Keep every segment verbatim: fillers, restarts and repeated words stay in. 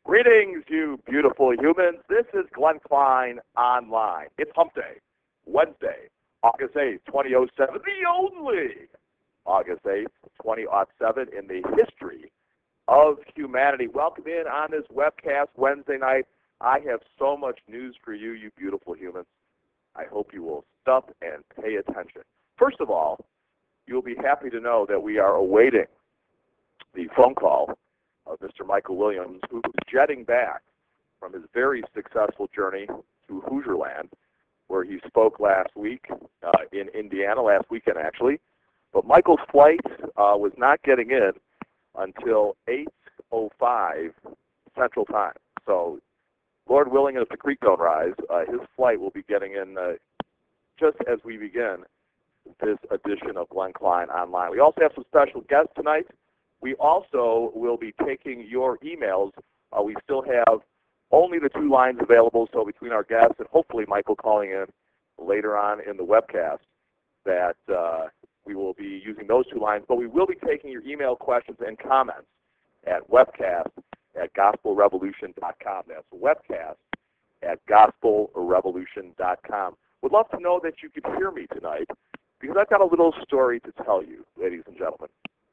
Greetings, you beautiful humans. This is Glenn Klein Online. It's Hump Day, Wednesday, August eighth, twenty oh seven, the only August eighth, twenty oh seven in the history of humanity. Welcome in on this webcast Wednesday night. I have so much news for you, you beautiful humans. I hope you will stop and pay attention. First of all, you'll be happy to know that we are awaiting the phone call of Mister Michael Williams, who is jetting back from his very successful journey to Hoosierland, where he spoke last week uh, in Indiana, last weekend actually. But Michael's flight uh, was not getting in until eight oh five Central Time. So, Lord willing, if the creek don't rise, uh, his flight will be getting in uh, just as we begin this edition of Glenn Klein Online. We also have some special guests tonight. We also will be taking your emails. Uh, we still have only the two lines available, so between our guests and hopefully Michael calling in later on in the webcast, that uh, we will be using those two lines. But we will be taking your email questions and comments at webcast at gospel revolution dot com. That's webcast at gospel revolution dot com. Would love to know that you could hear me tonight, because I've got a little story to tell you, ladies and gentlemen.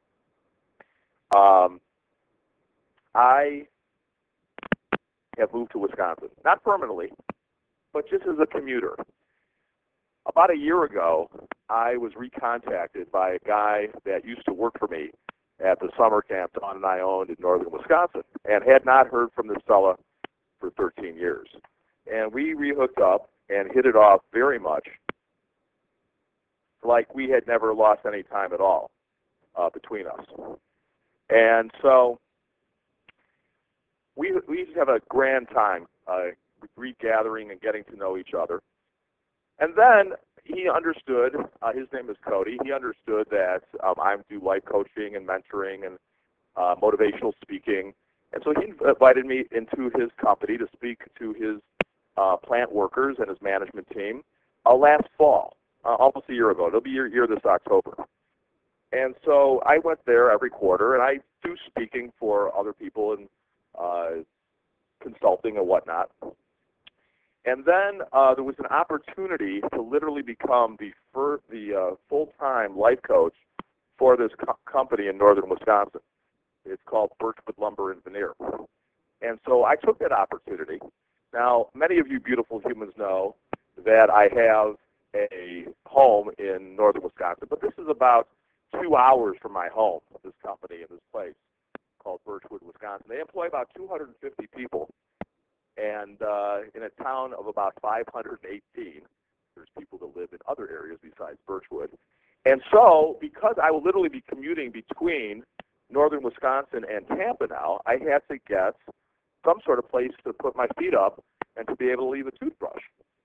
Um, I have moved to Wisconsin, not permanently, but just as a commuter. About a year ago, I was recontacted by a guy that used to work for me at the summer camp Dawn and I owned in northern Wisconsin, and had not heard from this fella for thirteen years. And we rehooked up and hit it off very much, like we had never lost any time at all uh, between us. And so we we used to have a grand time uh, regathering and getting to know each other. And then he understood, uh, his name is Cody, he understood that um, I do life coaching and mentoring and uh, motivational speaking. And so he invited me into his company to speak to his uh, plant workers and his management team uh, last fall, uh, almost a year ago. It'll be your year this October. And so I went there every quarter, and I do speaking for other people and uh, consulting and whatnot. And then uh, there was an opportunity to literally become the fir- the uh, full-time life coach for this co- company in northern Wisconsin. It's called Birchwood Lumber and Veneer. And so I took that opportunity. Now, many of you beautiful humans know that I have a home in northern Wisconsin, but this is about two hours from my home, this company in this place called Birchwood, Wisconsin. They employ about two hundred fifty people, and uh, in a town of about five hundred eighteen, there's people that live in other areas besides Birchwood. And so, because I will literally be commuting between northern Wisconsin and Tampa now, I had to get some sort of place to put my feet up and to be able to leave a toothbrush.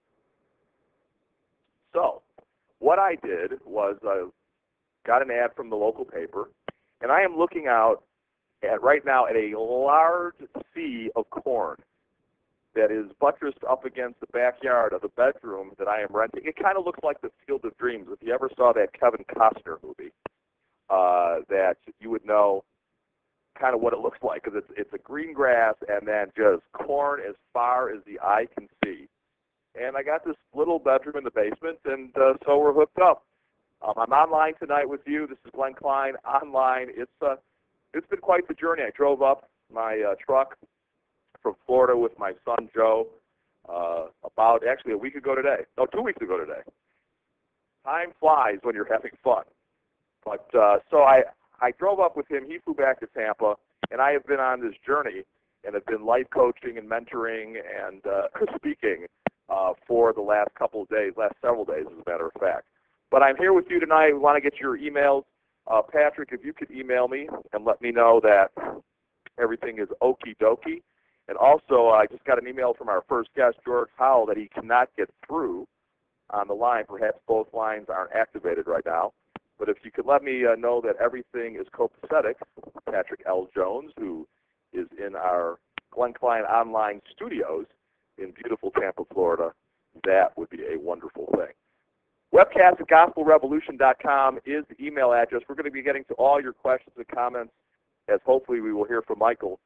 So, what I did was uh, got an ad from the local paper, and I am looking out at right now at a large sea of corn that is buttressed up against the backyard of the bedroom that I am renting. It kind of looks like the Field of Dreams. If you ever saw that Kevin Costner movie, uh, that you would know kind of what it looks like, because it's, it's a green grass and then just corn as far as the eye can see. And I got this little bedroom in the basement, and uh, so we're hooked up. Um, I'm online tonight with you. This is Glenn Klein Online. It's uh, it's been quite the journey. I drove up my uh, truck from Florida with my son Joe uh, about actually a week ago today. No, two weeks ago today. Time flies when you're having fun. But uh, so I I drove up with him. He flew back to Tampa, and I have been on this journey and have been life coaching and mentoring and uh, speaking uh, for the last couple of days, last several days, as a matter of fact. But I'm here with you tonight. We want to get your emails. Uh, Patrick, if you could email me and let me know that everything is okie dokie. And also, I just got an email from our first guest, George Howell, that he cannot get through on the line. Perhaps both lines aren't activated right now. But if you could let me uh, know that everything is copacetic, Patrick L. Jones, who is in our Glenn Klein Online studios in beautiful Tampa, Florida, that would be a wonderful thing. Webcast at gospel revolution dot com is the email address. We're going to be getting to all your questions and comments, as hopefully we will hear from Michael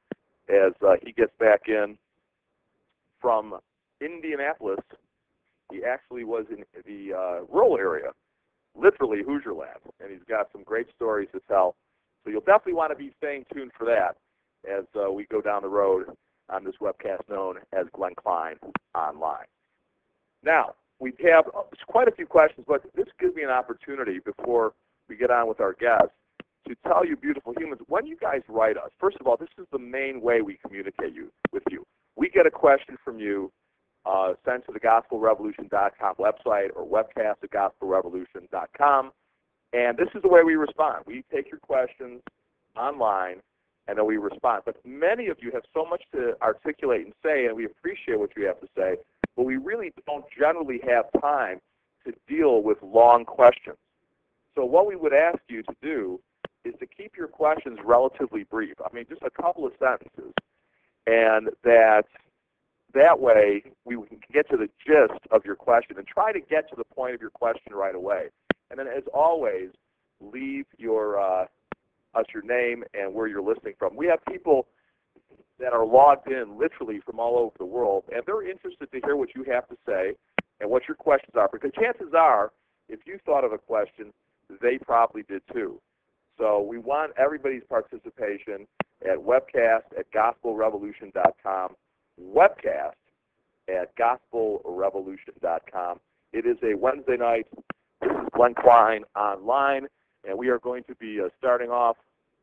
as uh, he gets back in from Indianapolis. He actually was in the uh, rural area, literally Hoosier land, and he's got some great stories to tell. So you'll definitely want to be staying tuned for that as uh, we go down the road on this webcast known as Glenn Klein Online. Now, we have quite a few questions, but this gives me an opportunity before we get on with our guests to tell you, beautiful humans, when you guys write us, first of all, this is the main way we communicate you with you. We get a question from you uh, sent to the gospel revolution dot com website or webcast at gospel revolution dot com, and this is the way we respond. We take your questions online, and then we respond. But many of you have so much to articulate and say, and we appreciate what you have to say, but we really don't generally have time to deal with long questions. So what we would ask you to do is to keep your questions relatively brief. I mean, just a couple of sentences, and that that way we can get to the gist of your question and try to get to the point of your question right away. And then, as always, leave your uh, us your name and where you're listening from. We have people that are logged in literally from all over the world, and they're interested to hear what you have to say and what your questions are, because chances are, if you thought of a question, they probably did too. So we want everybody's participation at webcast at gospel revolution dot com, webcast at gospel revolution dot com. It is a Wednesday night. This is Glenn Klein Online, and we are going to be uh, starting off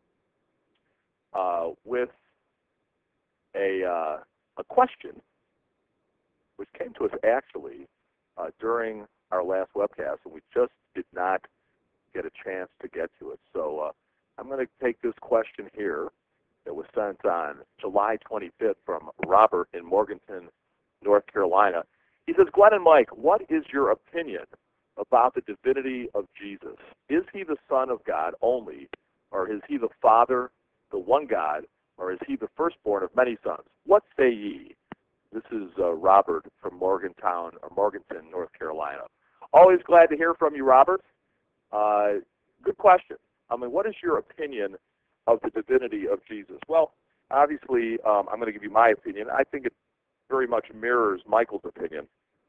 uh, with a, uh, a question which came to us actually uh, during our last webcast, and we just did not get a chance to get to it. So uh, I'm going to take this question here that was sent on July twenty-fifth from Robert in Morganton, North Carolina. He says, Glenn and Mike, what is your opinion about the divinity of Jesus? Is he the Son of God only, or is he the Father, the one God, or is he the firstborn of many sons? What say ye? This is uh, Robert from Morgantown, or Morganton, North Carolina. Always glad to hear from you, Robert. Uh, good question. I mean, what is your opinion of the divinity of Jesus? Well, obviously, um, I'm going to give you my opinion. I think it very much mirrors Michael's opinion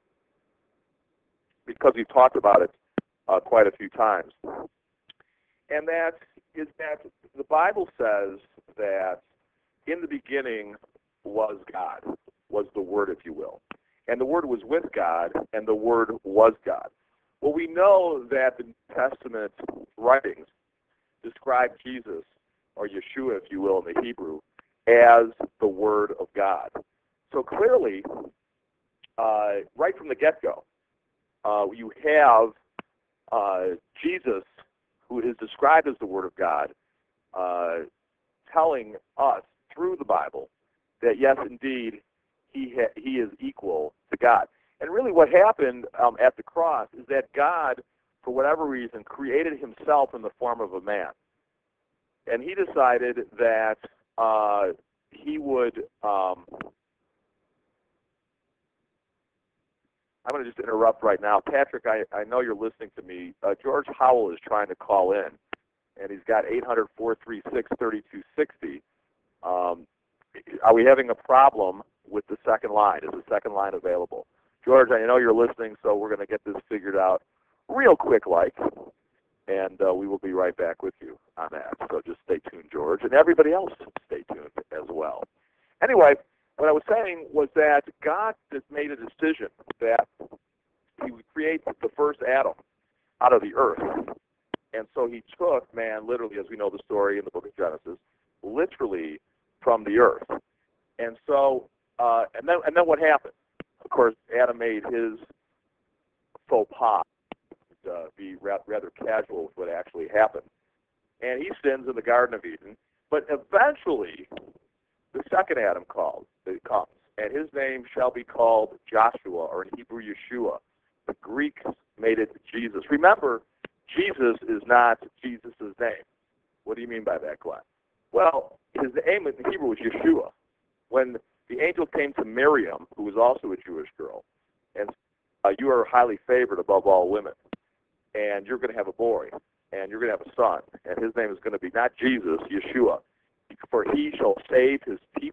because we've talked about it uh, quite a few times. And that is that the Bible says that in the beginning was God, was the Word, if you will. And the Word was with God, and the Word was God. Well, we know that the New Testament writings describe Jesus, or Yeshua, if you will, in the Hebrew, as the Word of God. So clearly, uh, right from the get-go, uh, you have uh, Jesus, who is described as the Word of God, uh, telling us through the Bible that, yes, indeed, he, ha- he is equal to God. And really what happened um, at the cross is that God, for whatever reason, created himself in the form of a man. And he decided that uh, he would, um, I'm going to just interrupt right now. Patrick, I, I know you're listening to me. Uh, George Howell is trying to call in, and he's got eight hundred, four three six, three two six zero. Um, are we having a problem with the second line? Is the second line available? George, I know you're listening, so we're going to get this figured out real quick like, and uh, we will be right back with you on that. So just stay tuned, George, and everybody else stay tuned as well. Anyway, what I was saying was that God just made a decision that he would create the first Adam out of the earth. And so he took man, literally, as we know the story in the book of Genesis, literally from the earth. And so, uh, and then and then what happened? Of course, Adam made his faux pas, uh, be rather casual with what actually happened. And he sins in the Garden of Eden. But eventually, the second Adam called, it comes, and his name shall be called Joshua, or in Hebrew, Yeshua. The Greeks made it Jesus. Remember, Jesus is not Jesus' name. What do you mean by that, Glenn? Well, his name in Hebrew was Yeshua. When the angel came to Miriam, who was also a Jewish girl, and uh, you are highly favored above all women, and you're going to have a boy, and you're going to have a son, and his name is going to be not Jesus, Yeshua, for he shall save his people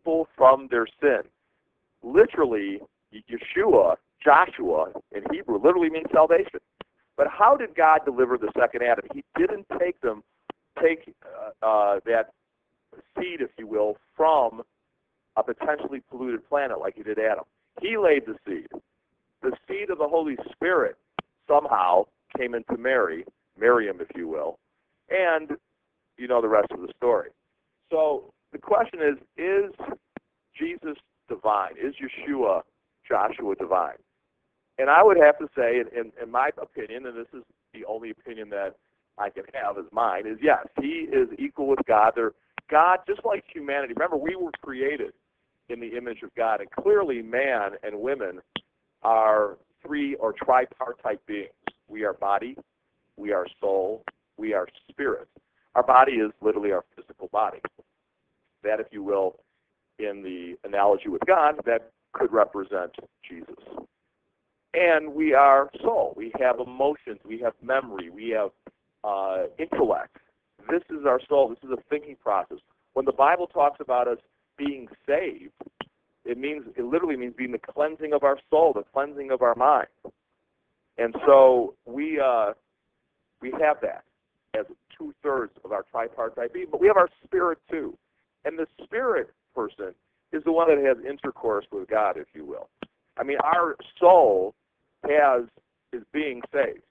people from their sin. Literally, Yeshua, Joshua in Hebrew, literally means salvation. But how did God deliver the second Adam? He didn't take them, take uh, uh, that seed, if you will, from a potentially polluted planet like he did Adam. He laid the seed. The seed of the Holy Spirit somehow came into Mary, Miriam, if you will, and you know the rest of the story. So the question is, is Jesus divine? Is Yeshua, Joshua, divine? And I would have to say, in, in, in my opinion, and this is the only opinion that I can have as mine, is yes, he is equal with God. They're God, just like humanity. Remember, we were created in the image of God, and clearly man and women are three or tripartite beings. We are body, we are soul, we are spirit. Our body is literally our physical body. That, if you will, in the analogy with God, that could represent Jesus. And we are soul. We have emotions. We have memory. We have uh, intellect. This is our soul. This is a thinking process. When the Bible talks about us being saved, it means it literally means being the cleansing of our soul, the cleansing of our mind. And so we uh, we have that as two-thirds of our tripartite being, but we have our spirit too. And the spirit person is the one that has intercourse with God, if you will. I mean, our soul has is being saved.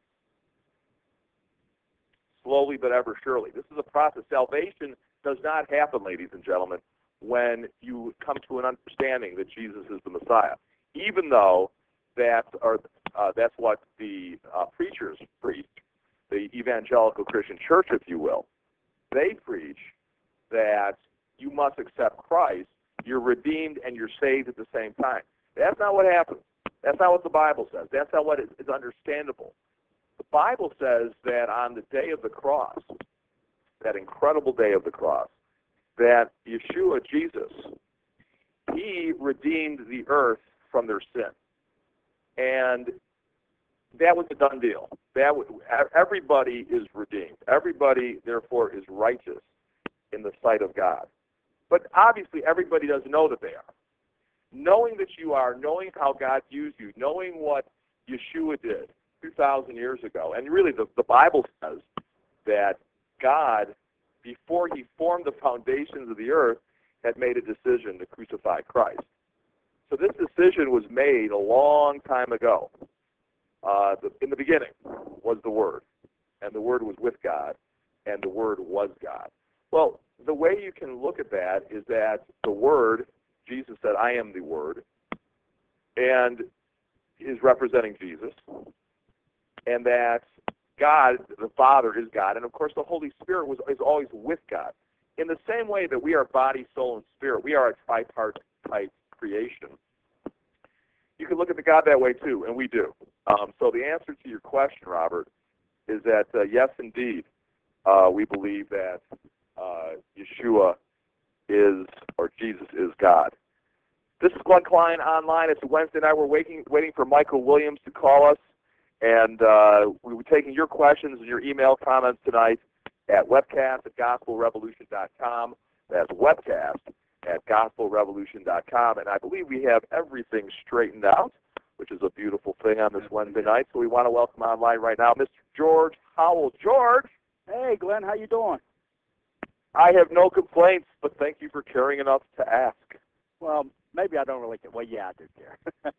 Slowly but ever surely. This is a process. Salvation does not happen, ladies and gentlemen, when you come to an understanding that Jesus is the Messiah. Even though that are, uh, that's what the uh, preachers preach, the evangelical Christian church, if you will. They preach that you must accept Christ, you're redeemed, and you're saved at the same time. That's not what happens. That's not what the Bible says. That's not what is understandable. The Bible says that on the day of the cross, that incredible day of the cross, that Yeshua, Jesus, he redeemed the earth from their sin. And that was a done deal. That w- everybody is redeemed. Everybody, therefore, is righteous in the sight of God. But obviously, everybody doesn't know that they are. Knowing that you are, knowing how God used you, knowing what Yeshua did two thousand years ago, and really the, the Bible says that God, before he formed the foundations of the earth, had made a decision to crucify Christ. So this decision was made a long time ago. Uh, the, in the beginning was the Word, and the Word was with God, and the Word was God. Well, the way you can look at that is that the Word, Jesus said, I am the Word, and is representing Jesus, and that God, the Father, is God, and of course the Holy Spirit was is always with God. In the same way that we are body, soul, and spirit, we are a tripartite creation. You can look at the God that way too, and we do. Um, so the answer to your question, Robert, is that uh, yes, indeed, uh, we believe that uh, Yeshua is, or Jesus is God. This is Glenn Klein Online. It's a Wednesday night. We're waiting, waiting for Michael Williams to call us, and uh, we were taking your questions and your email comments tonight at webcast at gospel revolution dot com. That's webcast at gospel revolution dot com. And I believe we have everything straightened out, which is a beautiful thing on this Wednesday night. So we want to welcome online right now Mister George Howell. George. Hey, Glenn, how you doing? I have no complaints, but thank you for caring enough to ask. Well, maybe I don't really care. Well, yeah, I do care.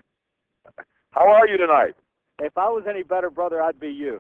How are you tonight? If I was any better, brother, I'd be you.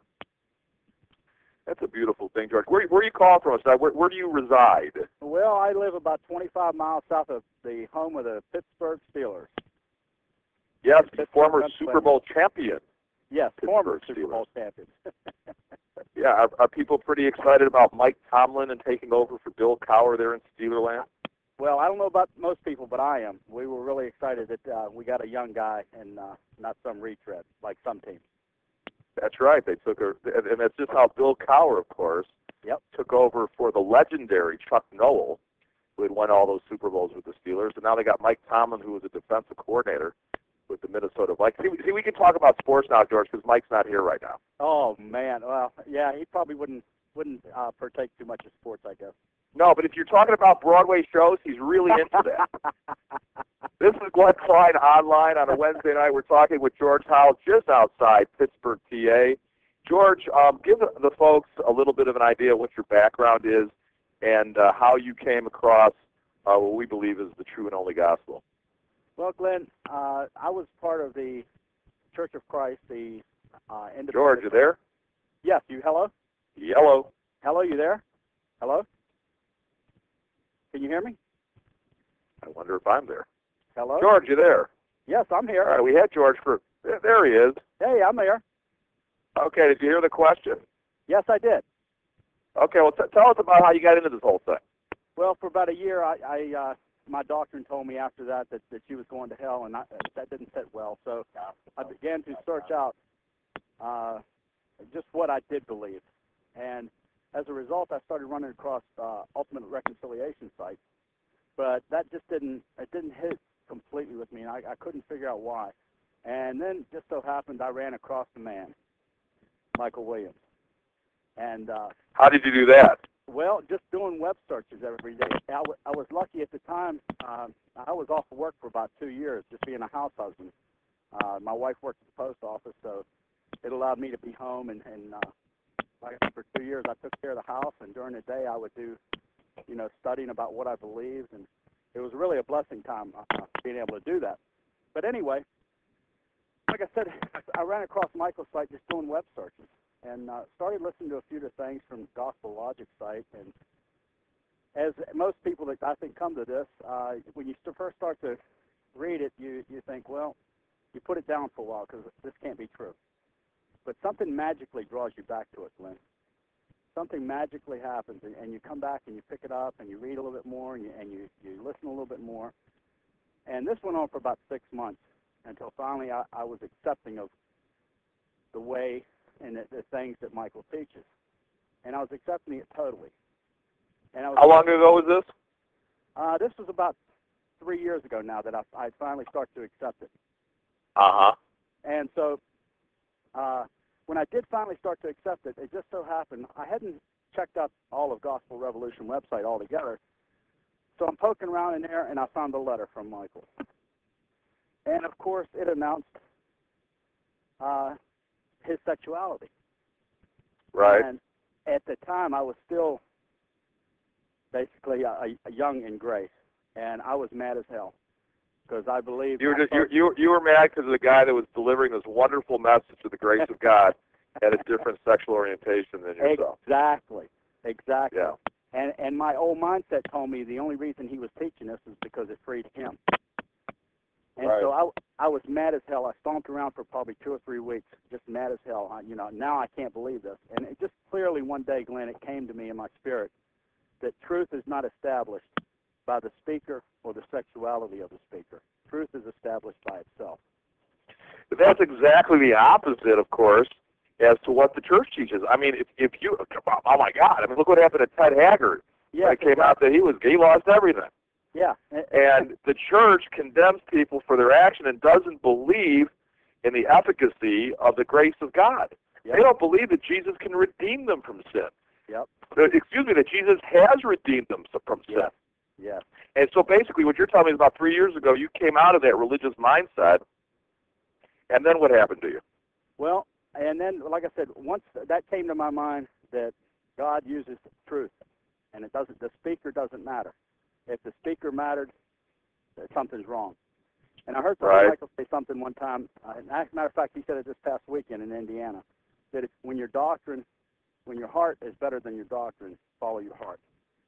That's a beautiful thing, George. Where, where are you calling from? Where, where do you reside? Well, I live about twenty-five miles south of the home of the Pittsburgh Steelers. Yes, Pittsburgh, former Super Bowl champion. Yes, Pittsburgh former Steelers. Super Bowl champions. Yeah, are, are people pretty excited about Mike Tomlin and taking over for Bill Cowher there in Steelerland? Well, I don't know about most people, but I am. We were really excited that uh, we got a young guy and uh, not some retread like some teams. That's right. They took a, and that's just how Bill Cowher, of course, yep. took over for the legendary Chuck Noll, who had won all those Super Bowls with the Steelers, and now they got Mike Tomlin, who was a defensive coordinator with the Minnesota Vikings. See, see we can talk about sports now, George, because Mike's not here right now. Oh man, well, yeah, he probably wouldn't wouldn't uh, partake too much of sports, I guess. No, but if you're talking about Broadway shows, he's really into that. This is Glenn Klein online on a Wednesday night. We're talking with George Howell just outside Pittsburgh, P A. George, um, give the folks a little bit of an idea of what your background is and uh, how you came across uh, what we believe is the true and only gospel. Well, Glenn, uh, I was part of the Church of Christ, the uh, independent. George, you there? Yes, you. Hello? Yellow. Hello, you there? Hello? Can you hear me? I wonder if I'm there. Hello? George, you there? Yes, I'm here. All right, we had George for, there he is. Hey, I'm here. Okay, did you hear the question? Yes, I did. Okay, well, t- tell us about how you got into this whole thing. Well, for about a year, I, I uh, my doctrine told me after that that, that she was going to hell, and I, that didn't sit well. So I began to search out uh, just what I did believe. And as a result, I started running across uh, Ultimate Reconciliation sites. But that just didn't, it didn't hit completely with me, and I, I couldn't figure out why. And then just so happened I ran across the man, Michael Williams. And uh, how did you do that? Well, just doing web searches every day. I, w- I was lucky at the time. Um, I was off of work for about two years, just being a house husband. Uh, my wife worked at the post office, so it allowed me to be home. And, and uh, like for two years, I took care of the house, and during the day, I would do, you know, studying about what I believed, and it was really a blessing time uh, being able to do that. But anyway, like I said, I ran across Michael's site just doing web searches, and uh, started listening to a few of the things from Gospel Logic site. And as most people that I think come to this, uh, when you first start to read it, you, you think, well, you put it down for a while because this can't be true. But something magically draws you back to it, Glenn. Something magically happens, and, and you come back and you pick it up and you read a little bit more and you, and you, you listen a little bit more. And this went on for about six months until finally I, I was accepting of the way and the, the things that Michael teaches. And I was accepting it totally. And I was How long ago was this? Uh, this was about three years ago now that I, I finally started to accept it. Uh-huh. And so uh, when I did finally start to accept it, it just so happened I hadn't checked out all of Gospel Revolution website altogether. So I'm poking around in there, and I found a letter from Michael. And, of course, it announced uh, his sexuality. Right. And at the time, I was still basically a, a young in grace, and I was mad as hell because I believed you were just you you, you were mad because the guy that was delivering this wonderful message of the grace of God had a different sexual orientation than yourself. Exactly, exactly. Yeah. And and my old mindset told me the only reason he was teaching this is because it freed him. And right. so I I was mad as hell. I stomped around for probably two or three weeks, just mad as hell. I, you know, now I can't believe this. And it just clearly one day, Glenn, it came to me in my spirit that truth is not established by the speaker or the sexuality of the speaker. Truth is established by itself. But that's exactly the opposite, of course, as to what the church teaches. I mean, if, if you, oh my God, I mean, look what happened to Ted Haggard. Yeah, when it came exactly. out that he was, he lost everything. Yeah. And the church condemns people for their action and doesn't believe in the efficacy of the grace of God. Yep. They don't believe that Jesus can redeem them from sin. Yep. Excuse me, that Jesus has redeemed them from sin. Yes. Yes. And so basically what you're telling me is about three years ago, you came out of that religious mindset, and then what happened to you? Well, and then, like I said, once that came to my mind that God uses truth, and it doesn't. The speaker doesn't matter. If the speaker mattered, something's wrong. And I heard right. Michael say something one time. Uh, as a matter of fact, he said it this past weekend in Indiana, that if, when your doctrine, when your heart is better than your doctrine, follow your heart.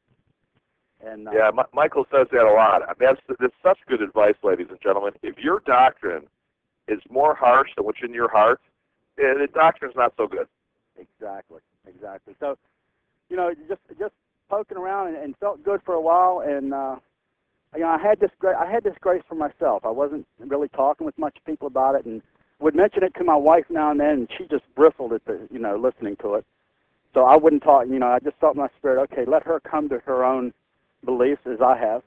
And uh, yeah, M- Michael says that a lot. That's, that's such good advice, ladies and gentlemen. If your doctrine is more harsh than what's in your heart, eh, the doctrine's not so good. Exactly, exactly. So, you know, just just poking around and, and felt good for a while, and uh, you know, I had this gra- I had this grace for myself. I wasn't really talking with much people about it, and would mention it to my wife now and then, and she just bristled at the, you know, listening to it. So I wouldn't talk. You know, I just thought in my spirit, okay, let her come to her own beliefs as I have.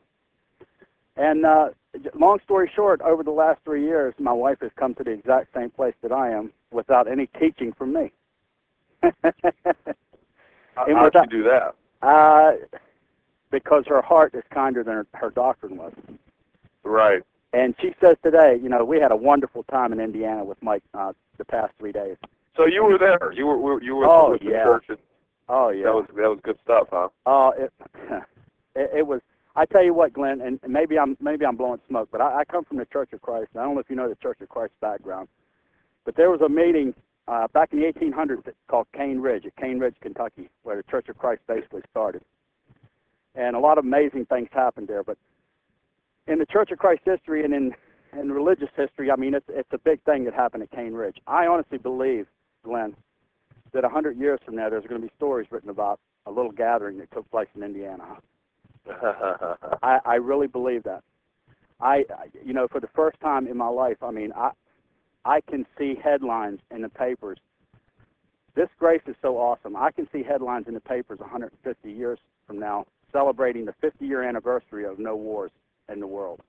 And uh, long story short, over the last three years, my wife has come to the exact same place that I am without any teaching from me. How did you do that? Uh, because her heart is kinder than her, her doctrine was. Right. And she says today, you know, we had a wonderful time in Indiana with Mike uh, the past three days. So you were there. You were you were oh, with the yeah. church. And oh yeah. That was that was good stuff, huh? Oh, it, it it was. I tell you what, Glenn, and maybe I'm maybe I'm blowing smoke, but I, I come from the Church of Christ. I don't know if you know the Church of Christ background, but there was a meeting uh, back in the eighteen hundreds called Cane Ridge at Cane Ridge, Kentucky, where the Church of Christ basically started. And a lot of amazing things happened there. But in the Church of Christ history and in in religious history, I mean, it's it's a big thing that happened at Cane Ridge. I honestly believe, Glenn, that a hundred years from now, there's going to be stories written about a little gathering that took place in Indiana. I, I really believe that. I, you know, for the first time in my life, I mean, I, I can see headlines in the papers. This grace is so awesome. I can see headlines in the papers one hundred fifty years from now celebrating the fifty-year anniversary of no wars in the world.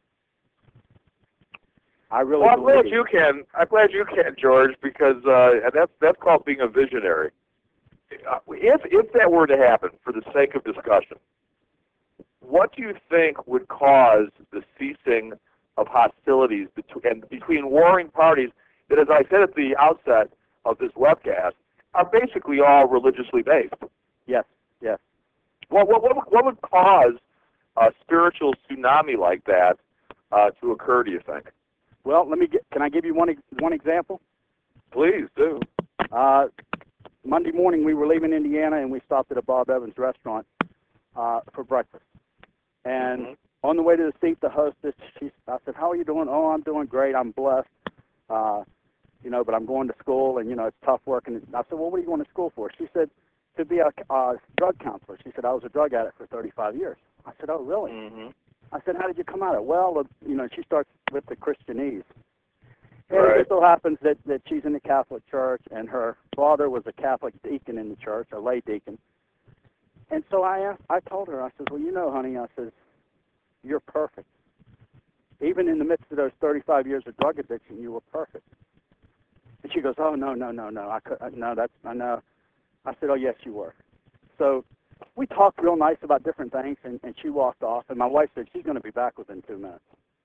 I really well, I'm believe. glad you can. I'm glad you can, George, because uh, that's that's called being a visionary. If if that were to happen, for the sake of discussion, what do you think would cause the ceasing of hostilities between, and between warring parties that, as I said at the outset of this webcast, are basically all religiously based? Yes, yes. What what what, what would cause a spiritual tsunami like that uh, to occur? Do you think? Well, let me get. Can I give you one one example? Please do. Uh, Monday morning, we were leaving Indiana, and we stopped at a Bob Evans restaurant uh, for breakfast. And mm-hmm. on the way to the seat, the hostess, she, I said, "How are you doing?" "Oh, I'm doing great. I'm blessed. Uh, you know, but I'm going to school, and you know, it's tough working." I said, "Well, what are you going to school for?" She said, "To be a uh, drug counselor." She said, "I was a drug addict for thirty-five years." I said, "Oh, really?" Mm-hmm. I said, "How did you come out of it?" "Well, uh, you know," she starts with the Christianese. And right. It just so happens that, that she's in the Catholic Church, and her father was a Catholic deacon in the church, a lay deacon. And so I asked, I told her, I said, "Well, you know, honey," I said, "you're perfect. Even in the midst of those thirty-five years of drug addiction, you were perfect." And she goes, "Oh, no, no, no, no. I could, no, that's, I know." I said, "Oh, yes, you were." So we talked real nice about different things, and, and she walked off. And my wife said she's going to be back within two minutes.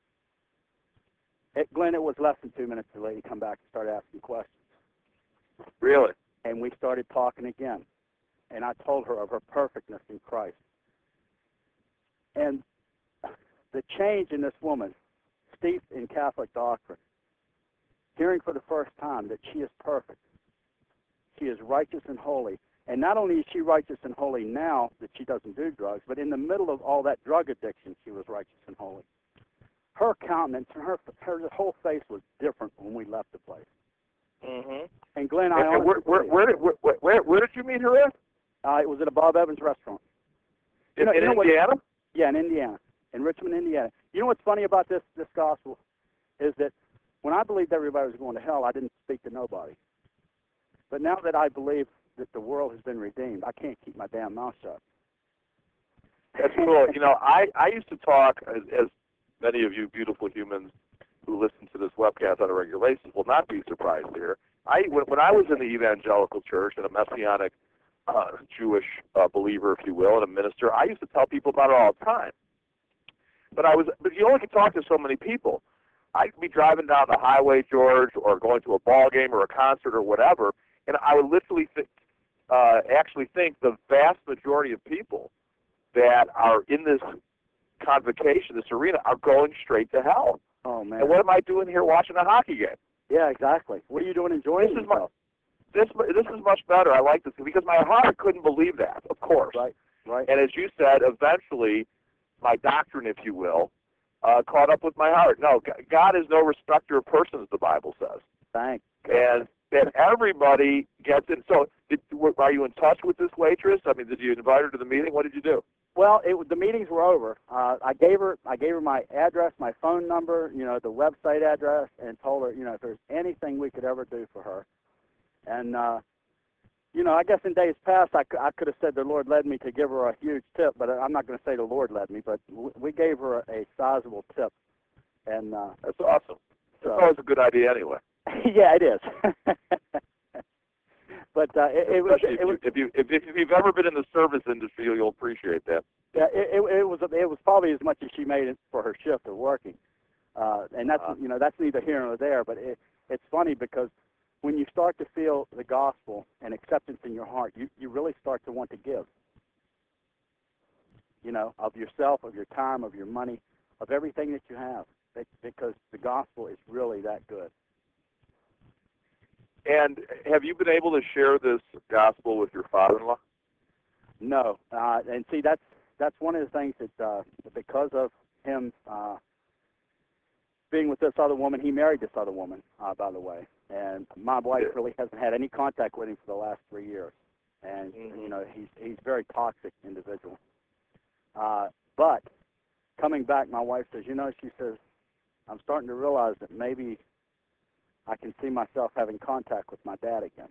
It, Glenn, it was less than two minutes to the lady come back and start asking questions. Really? And we started talking again. And I told her of her perfectness in Christ. And the change in this woman, steeped in Catholic doctrine, hearing for the first time that she is perfect, she is righteous and holy. And not only is she righteous and holy now that she doesn't do drugs, but in the middle of all that drug addiction, she was righteous and holy. Her countenance, her her whole face was different when we left the place. Mm-hmm. And Glenn, I and, and where, where, where, did, where, where, where did you meet her at? Uh, it was at a Bob Evans restaurant. In, you know, in you know Indiana? What, yeah, in Indiana, in Richmond, Indiana. You know what's funny about this this gospel is that when I believed everybody was going to hell, I didn't speak to nobody. But now that I believe that the world has been redeemed, I can't keep my damn mouth shut. That's cool. You know, I, I used to talk, as, as many of you beautiful humans who listen to this webcast on a regular basis will not be surprised to hear. I, when, when I was in the evangelical church and a messianic uh, Jewish uh, believer, if you will, and a minister, I used to tell people about it all the time. But I was, but you only could talk to so many people. I could be driving down the highway, George, or going to a ball game or a concert or whatever, and I would literally th- uh, actually think the vast majority of people that are in this convocation, this arena, are going straight to hell. Oh, man. And what am I doing here watching a hockey game? Yeah, exactly. What are you doing enjoying this yourself? Is much, this, this is much better. I like this because my heart couldn't believe that, of course. Right, right. And as you said, eventually, my doctrine, if you will, uh, caught up with my heart. No, God is no respecter of persons, the Bible says. Thanks. And that everybody gets it. So, did, are you in touch with this waitress? I mean, did you invite her to the meeting? What did you do? Well, it, the meetings were over. Uh, I gave her, I gave her my address, my phone number, you know, the website address, and told her, you know, if there's anything we could ever do for her. And, uh, you know, I guess in days past, I, I could have said the Lord led me to give her a huge tip, but I'm not going to say the Lord led me, but we gave her a, a sizable tip. And uh, that's awesome. So, that's always a good idea anyway. Yeah, it is. but uh, it, it was. Especially It was if you if you if, if you've ever been in the service industry, you'll appreciate that. yeah, it, it, it was. It was probably as much as she made it for her shift of working, uh, and that's Uh, you know that's neither here nor there. But it, it's funny because when you start to feel the gospel and acceptance in your heart, you you really start to want to give. You know, of yourself, of your time, of your money, of everything that you have, because the gospel is really that good. And have you been able to share this gospel with your father-in-law? No, uh, and see that's that's one of the things that uh, because of him uh, being with this other woman, he married this other woman, uh, by the way, and my wife Yeah. really hasn't had any contact with him for the last three years, and Mhm. you know he's he's a very toxic individual. Uh, but coming back, my wife says, you know, she says, I'm starting to realize that maybe I can see myself having contact with my dad again.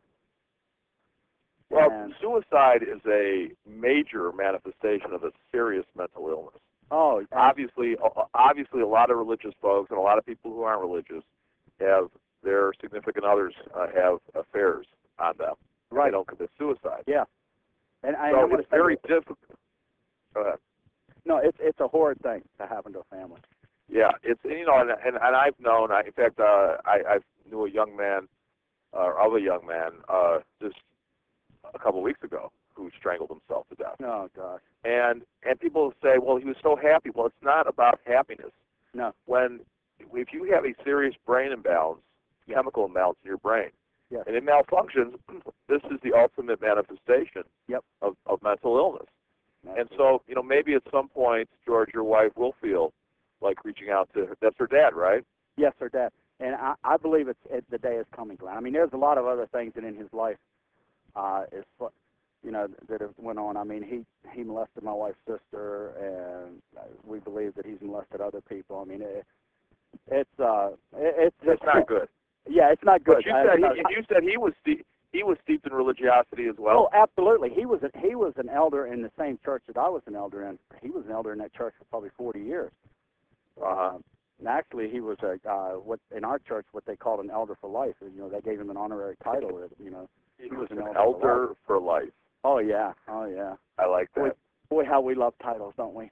Well, And, suicide is a major manifestation of a serious mental illness. oh, and, Obviously, obviously, a lot of religious folks and a lot of people who aren't religious have their significant others uh, have affairs on them. And right, they don't commit suicide. yeah. And I, So I'm going it's to say very this. difficult. Go ahead. No, it's it's a horrid thing to happen to a family. Yeah, it's you know, and and, and I've known. I, in fact, uh, I I knew a young man, uh, of a young man, uh, just a couple of weeks ago, who strangled himself to death. Oh gosh. And and people say, well, he was so happy. Well, it's not about happiness. No. When if you have a serious brain imbalance, Yeah. chemical imbalance in your brain, Yes. and it malfunctions, this is the ultimate manifestation Yep. of, of mental illness. And Absolutely. so, you know, maybe at some point, George, your wife will feel like reaching out to her. That's her dad, right? Yes, sir, Dad. And I, I believe it's it, the day is coming, Glenn. I mean, there's a lot of other things that in his life uh, is, you know, that have went on. I mean, he he molested my wife's sister, and we believe that he's molested other people. I mean, it, it's uh, it, it's That's not good. Yeah, it's not good. But you I- said you know, he, you said he was ste- he was steeped in religiosity as well. Oh, absolutely. He was a, he was an elder in the same church that I was an elder in. He was an elder in that church for probably forty years. Uh-huh. Um, and actually, he was a uh, what in our church what they called an elder for life. You know, they gave him an honorary title. That, you know, He was was an an elder for elder for life. oh yeah, oh yeah. I like Boy, that. boy, how we love titles, don't we?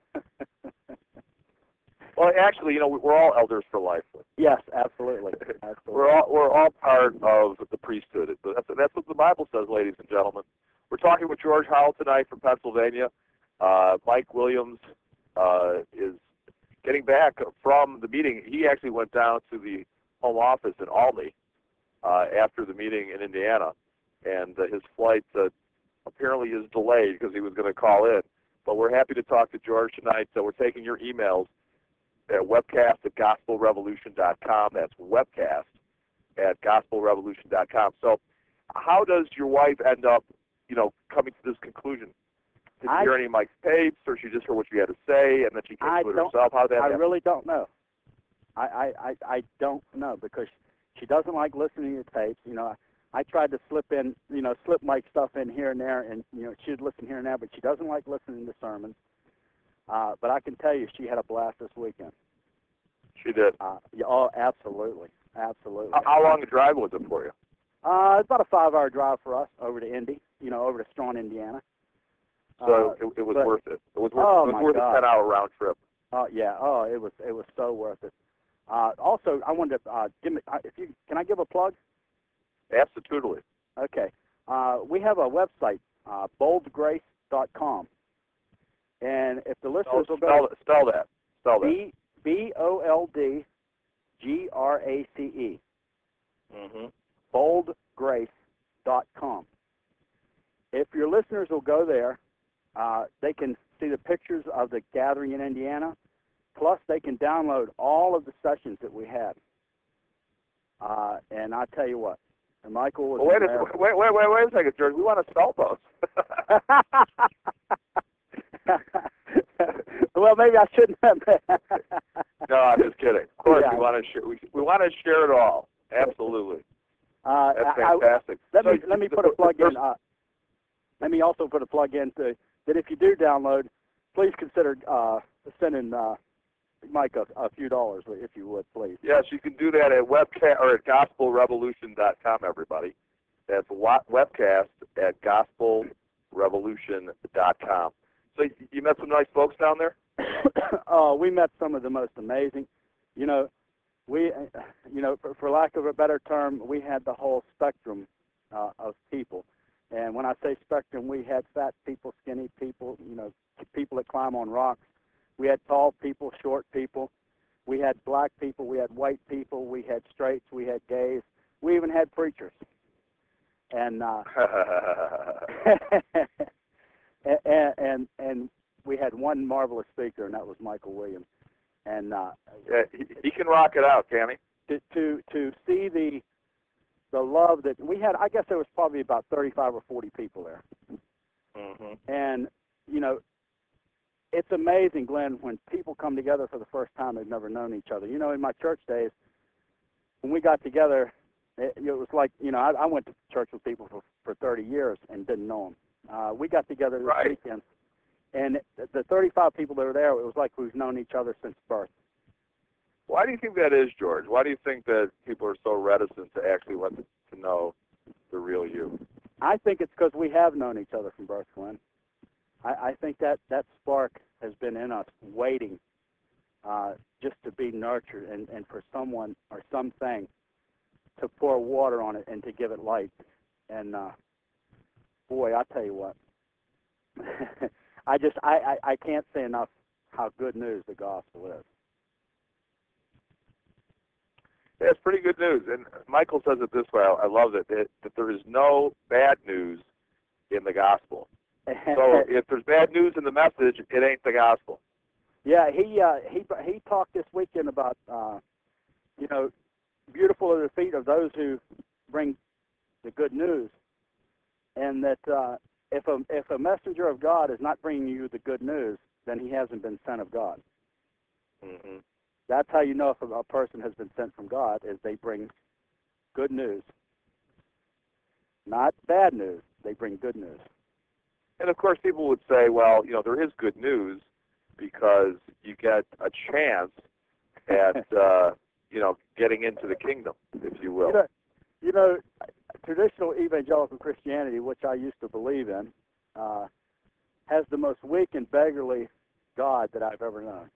Well, actually, you know, we're all elders for life. Yes, absolutely, absolutely. We're all we're all part of the priesthood. That's that's what the Bible says, ladies and gentlemen. We're talking with George Howell tonight from Pennsylvania. Uh, Mike Williams uh, is getting back from the meeting. He actually went down to the home office in Albany uh, after the meeting in Indiana, and uh, his flight uh, apparently is delayed because he was going to call in. But we're happy to talk to George tonight. So we're taking your emails at webcast at gospel revolution dot com. That's webcast at gospel revolution dot com. So how does your wife end up, you know, coming to this conclusion? Did you I- hear any of Mike's tapes, or she just heard what you had to say, and then she came I to it don't- herself? How did that I happen? really don't know. I, I, I, I don't know because she doesn't like listening to tapes. You know, I, I tried to slip in, you know, slip Mike's stuff in here and there, and you know, she'd listen here and there, but she doesn't like listening to sermons. Uh, but I can tell you, she had a blast this weekend. She did. Uh, yeah, oh, absolutely, absolutely. How, how long a drive was it for you? Uh, it's about a five-hour drive for us over to Indy. You know, over to Strawn, Indiana. So Uh, it, it was but- worth it. It was worth, Oh, it was my worth God. a ten-hour round trip. Oh yeah. Oh, it was it was so worth it. Uh, also, I wanted to uh, give me uh, if you can I give a plug? Absolutely. Okay. Uh, we have a website, uh, bold grace dot com, and if the Spell, listeners will spell, go that- spell that. Spell that. B B O L D G R A C E, Mm-hmm. bold grace dot com. If your listeners will go there, uh, they can see the pictures of the gathering in Indiana. Plus, they can download all of the sessions that we had. Uh, and I tell you what, and Michael was. Well, wait, a, American. wait, wait, wait, wait a second, George. We want to spell those. Well, maybe I shouldn't have. No, I'm just kidding. Of course, Yeah. we want to share. We, we want to share it all. Absolutely. Uh, That's I- I- fantastic. let me So, let me the- put a the- plug there's- in. Uh, let me also put a plug in to, that if you do download, please consider uh, sending uh, Mike a, a few dollars, if you would, please. Yes, you can do that at webcast or at gospel revolution dot com. Everybody, That's wa- webcast at gospel revolution dot com. So you met some nice folks down there? Oh, we met some of the most amazing. You know, we, you know, for, for lack of a better term, we had the whole spectrum uh, of people. And when I say spectrum, we had fat people, skinny people, you know, people that climb on rocks. We had tall people, short people. We had black people. We had white people. We had straights. We had gays. We even had preachers. And uh, and, and and we had one marvelous speaker, and that was Michael Williams. And uh, yeah, he, he can rock it out, can he? To to to see the the love that we had, I guess there was probably about thirty-five or forty people there. Mm-hmm. And you know, it's amazing, Glenn, when people come together for the first time, they've never known each other. You know, in my church days, when we got together, it, it was like, you know, I, I went to church with people for, for thirty years and didn't know them. Uh, we got together this right. weekend, and the thirty-five people that were there, it was like we've known each other since birth. Why do you think that is, George? Why do you think that people are so reticent to actually let the, to know the real you? I think it's because we have known each other from birth, Glenn. I, I think that that spark has been in us, waiting uh, just to be nurtured and, and for someone or something to pour water on it and to give it light. And uh, boy, I tell you what, I just I, I, I can't say enough how good news the gospel is. Yeah, it's pretty good news. And Michael says it this way. I, I love it, that, that there is no bad news in the gospel. So if there's bad news in the message, it ain't the gospel. Yeah, he uh, he he talked this weekend about uh, you know, beautiful are the feet of those who bring the good news, and that uh, if a if a messenger of God is not bringing you the good news, then he hasn't been sent of God. Mm-hmm. That's how you know if a, a person has been sent from God, is they bring good news, not bad news. They bring good news. And, of course, people would say, well, you know, there is good news because you get a chance at, uh, you know, getting into the kingdom, if you will. You know, you know, traditional evangelical Christianity, which I used to believe in, uh, has the most weak and beggarly God that I've ever known.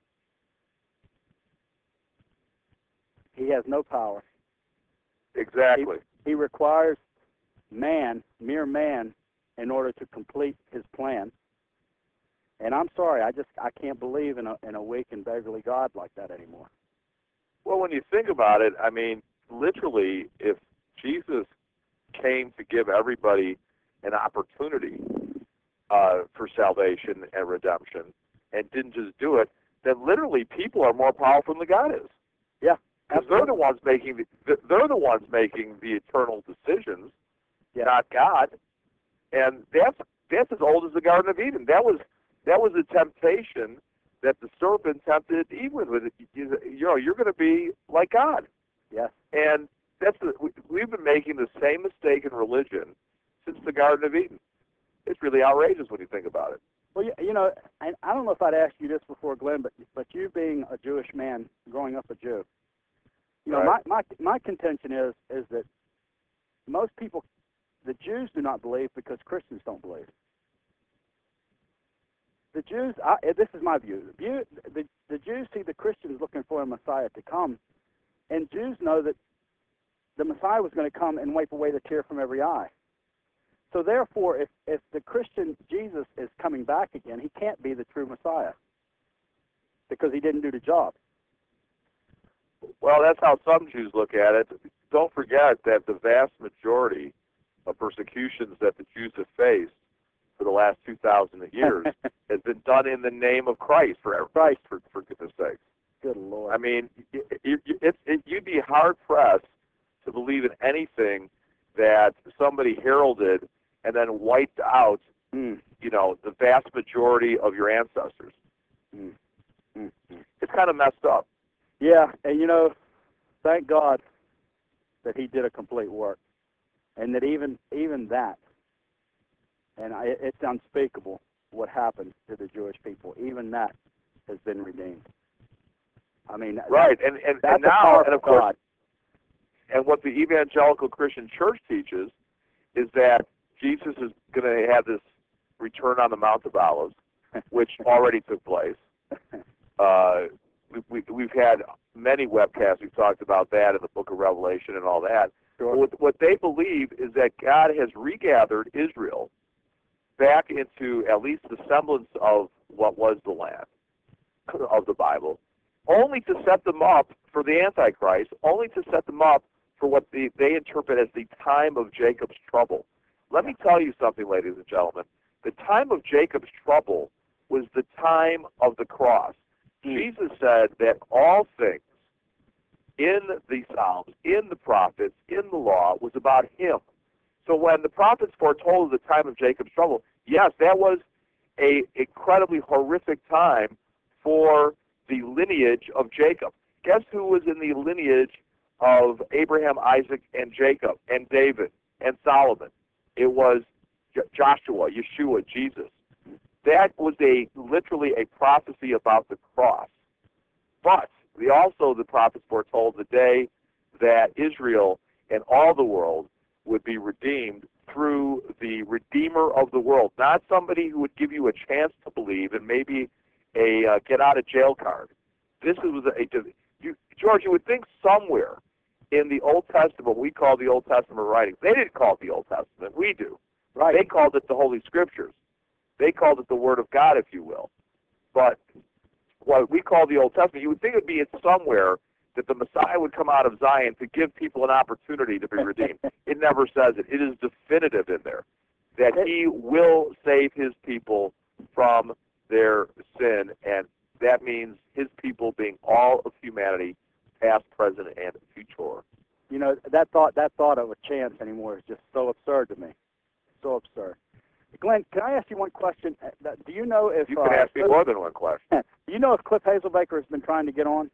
He has no power. Exactly. He, he requires man, mere man, in order to complete his plan. And I'm sorry, I just I can't believe in a in a weak and beggarly God like that anymore. Well, when you think about it, I mean, literally, if Jesus came to give everybody an opportunity uh, for salvation and redemption, and didn't just do it, then literally people are more powerful than God is. Yeah, because they're the ones making the, they're the ones making the eternal decisions, yeah. not God. And that's that's as old as the Garden of Eden. That was that was a temptation that the serpent tempted Eve with. You know, you're going to be like God. Yes. And that's the, we, we've been making the same mistake in religion since the Garden of Eden. It's really outrageous when you think about it. Well, you, you know, I, I don't know if I'd asked you this before, Glenn, but but you being a Jewish man, growing up a Jew, you know, right. my, my my contention is is that most people, the Jews do not believe because Christians don't believe. The Jews, I, this is my view. The, view the, the Jews see the Christians looking for a Messiah to come, and Jews know that the Messiah was going to come and wipe away the tear from every eye. So therefore, if, if the Christian Jesus is coming back again, he can't be the true Messiah because he didn't do the job. Well, that's how some Jews look at it. Don't forget that the vast majority of persecutions that the Jews have faced for the last two thousand years has been done in the name of Christ, for Christ. for, for goodness sakes. Good Lord. I mean, it, it, it, it, you'd be hard-pressed to believe in anything that somebody heralded and then wiped out, mm. you know, the vast majority of your ancestors. Mm. Mm. Mm. It's kind of messed up. Yeah, and you know, thank God that he did a complete work, and that even even that, and I, it's unspeakable what happened to the Jewish people. Even that has been redeemed. I mean, right, and and, that's and now, and of course, God. and what the evangelical Christian church teaches is that Jesus is going to have this return on the Mount of Olives, which already took place. Uh, we, we, we've had many webcasts. We've talked about that in the book of Revelation and all that. Sure. What, what they believe is that God has regathered Israel back into at least the semblance of what was the land of the Bible, only to set them up for the Antichrist, only to set them up for what the, they interpret as the time of Jacob's trouble. Let me tell you something, ladies and gentlemen. The time of Jacob's trouble was the time of the cross. Jesus said that all things in the Psalms, in the prophets, in the law, was about him. So when the prophets foretold the time of Jacob's trouble, yes, that was a incredibly horrific time for the lineage of Jacob. Guess who was in the lineage of Abraham, Isaac, and Jacob, and David, and Solomon? It was J- Joshua, Yeshua, Jesus. That was a literally a prophecy about the cross. But we also, the prophets foretold the day that Israel and all the world would be redeemed through the Redeemer of the world, not somebody who would give you a chance to believe and maybe a uh, get-out-of-jail card. This was a, a you, George, you would think somewhere in the Old Testament, what we call the Old Testament writings, they didn't call it the Old Testament. We do. Right. They called it the Holy Scriptures. They called it the Word of God, if you will. But what we call the Old Testament, you would think it would be somewhere that the Messiah would come out of Zion to give people an opportunity to be redeemed. It never says it. It is definitive in there that he will save his people from their sin, and that means his people being all of humanity, past, present, and future. You know, that thought that thought of a chance anymore is just so absurd to me. So absurd. Glenn, can I ask you one question? Uh, Do you know if You can uh, ask me Cliff, more than one question. Do you know if Cliff Hazelbaker has been trying to get on?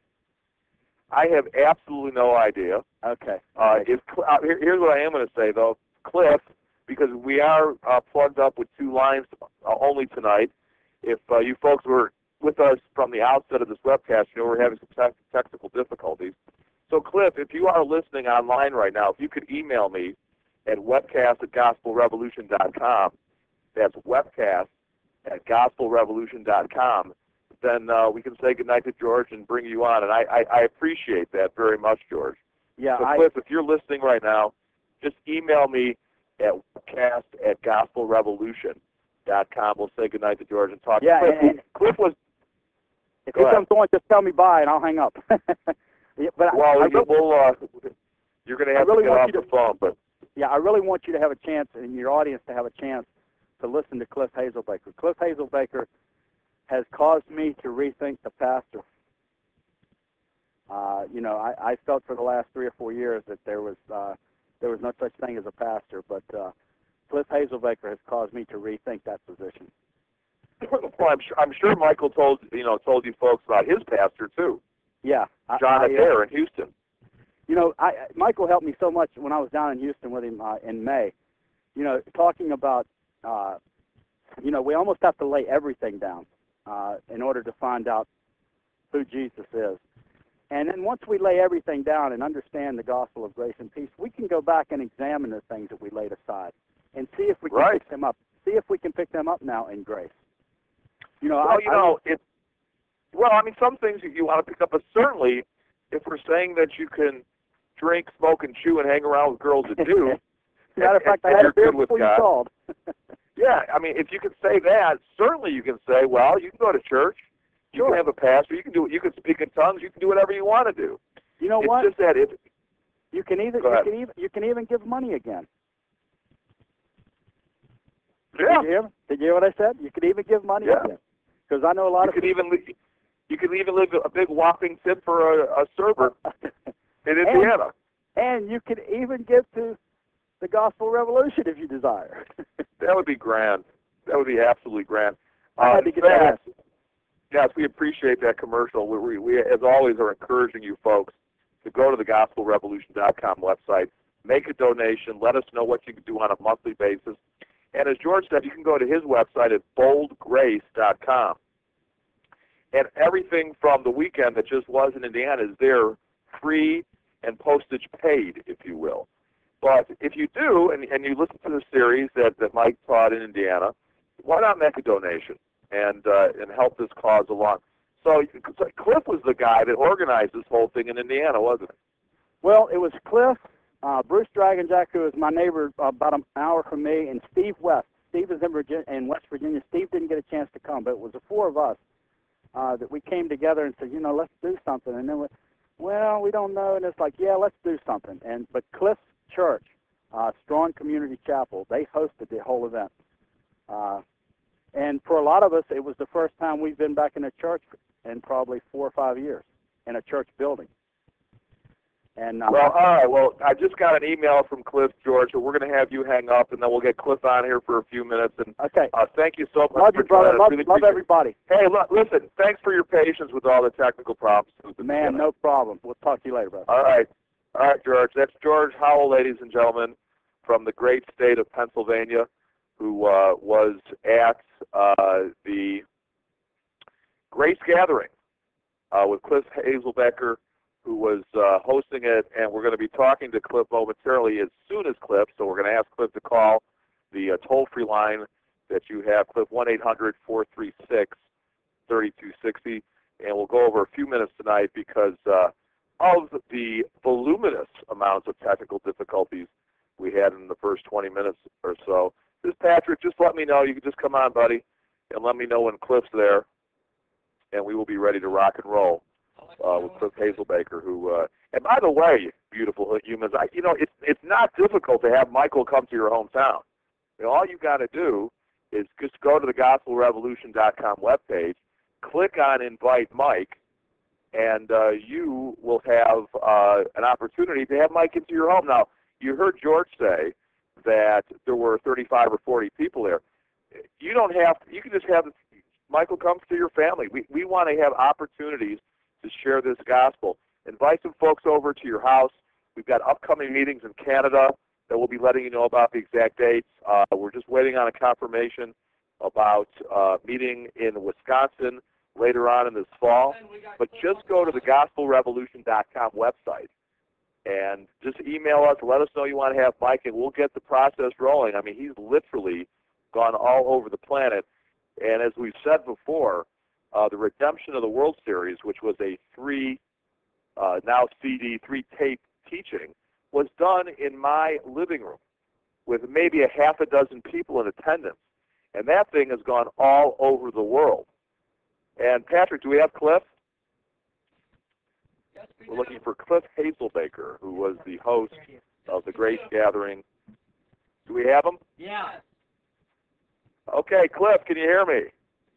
I have absolutely no idea. Okay. Uh, if uh, here, here's what I am going to say though, Cliff, because we are uh, plugged up with two lines uh, only tonight. If uh, you folks were with us from the outset of this webcast, you know we're having some te- technical difficulties. So Cliff, if you are listening online right now, if you could email me at webcast at gospel revolution dot com, that's webcast at gospel revolution dot com, then uh, we can say goodnight to George and bring you on. And I, I, I appreciate that very much, George. Yeah, so, I, Cliff, if you're listening right now, just email me at webcast at gospel revolution dot com. We'll say goodnight to George and talk. Yeah, Cliff, and, and Cliff was... If Go he ahead. comes on, just tell me bye, and I'll hang up. yeah, but well, I, I we, we'll, uh, you're going to have really to get want off you the to- phone, but... Yeah, I really want you to have a chance, and your audience to have a chance to listen to Cliff Hazelbaker. Cliff Hazelbaker has caused me to rethink the pastor. Uh, you know, I, I felt for the last three or four years that there was uh, there was no such thing as a pastor, but uh, Cliff Hazelbaker has caused me to rethink that position. Well, I'm sure, I'm sure Michael told you know told you folks about his pastor too, Yeah, I, John I, Adair in Houston. You know, I, Michael helped me so much when I was down in Houston with him uh, in May. You know, talking about, uh, you know, we almost have to lay everything down uh, in order to find out who Jesus is. And then once we lay everything down and understand the gospel of grace and peace, we can go back and examine the things that we laid aside and see if we can Right. pick them up. See if we can pick them up now in grace. You know, Well, I, you I, know, it. Well, I mean, some things you, you want to pick up, but certainly, if we're saying that you can drink, smoke, and chew, and hang around with girls that do, matter of fact, and, I had and a beer you're good with before you God. called. Yeah, I mean, if you can say that, certainly you can say, well, you can go to church, you Sure. can have a pastor, you can do, you can speak in tongues, you can do whatever you want to do. You know it's what? just that if You can even Go you ahead. can even you can even give money again. yeah, Did you hear? Did you hear what I said? You could even give money Yeah. again. Because I know a lot you of could even le- you could even leave a big whopping tip for a, a server in Indiana. And, and you could even give to the Gospel Revolution if you desire. That would be grand. That would be absolutely grand. I Uh, had to in get that fact, yes, we appreciate that commercial. We, we, we, as always, are encouraging you folks to go to the gospel revolution dot com website, make a donation, let us know what you can do on a monthly basis. And as George said, you can go to his website at bold grace dot com. And everything from the weekend that just was in Indiana is there, free and postage paid, if you will. But if you do, and, and you listen to the series that, that Mike taught in Indiana, why not make a donation and uh, and help this cause along? So, so Cliff was the guy that organized this whole thing in Indiana, wasn't it? Well, it was Cliff, uh, Bruce Dragon Jack, who is my neighbor uh, about an hour from me, and Steve West. Steve is in, Virginia, in West Virginia. Steve didn't get a chance to come, but it was the four of us uh, that we came together and said, you know, let's do something. And then, we, well, we don't know. And it's like, yeah, let's do something. And But Cliff's church, uh, Strong Community Chapel, they hosted the whole event. Uh, and for a lot of us, it was the first time we've been back in a church in probably four or five years in a church building. And, uh, well, all right. Well, I just got an email from Cliff, George, so we're going to have you hang up, and then we'll get Cliff on here for a few minutes. And okay. Uh, thank you so much love for you, brother. joining us. Love, Really love everybody. It. Hey, look, listen, thanks for your patience with all the technical problems. Man, no problem. We'll talk to you later, brother. All right. All right, George. That's George Howell, ladies and gentlemen, from the great state of Pennsylvania, who uh, was at uh, the Grace Gathering uh, with Cliff Hazelbecker, who was uh, hosting it, and we're going to be talking to Cliff momentarily as soon as Cliff, so we're going to ask Cliff to call the uh, toll-free line that you have, Cliff, one eight hundred, four three six, three two six zero, and we'll go over a few minutes tonight because uh, of the voluminous amounts of technical difficulties we had in the first twenty minutes or so. This Patrick, just let me know. You can just come on, buddy, and let me know when Cliff's there, and we will be ready to rock and roll. Uh, with Cliff Hazelbecker, who, uh, and by the way, beautiful humans, I, you know, it's it's not difficult to have Michael come to your hometown. You know, all you got to do is just go to the gospel revolution dot com webpage, click on Invite Mike, and uh, you will have uh, an opportunity to have Mike into your home. Now, you heard George say that there were thirty-five or forty people there. You don't have to, you can just have Michael come to your family. We we want to have opportunities to share this gospel. Invite some folks over to your house. We've got upcoming meetings in Canada that we'll be letting you know about the exact dates. Uh, we're just waiting on a confirmation about uh, meeting in Wisconsin later on in this fall. But just go to the gospel revolution dot com website and just email us. Let us know you want to have Mike, and we'll get the process rolling. I mean, he's literally gone all over the planet. And as we've said before, Uh, the Redemption of the World Series, which was a three, uh, now C D, three-tape teaching, was done in my living room with maybe a half a dozen people in attendance. And that thing has gone all over the world. And, Patrick, do we have Cliff? Yes, we We're do. looking for Cliff Hazelbecker, who was the host of the Grace Gathering. Do we have him? Yeah. Okay, Cliff, can you hear me?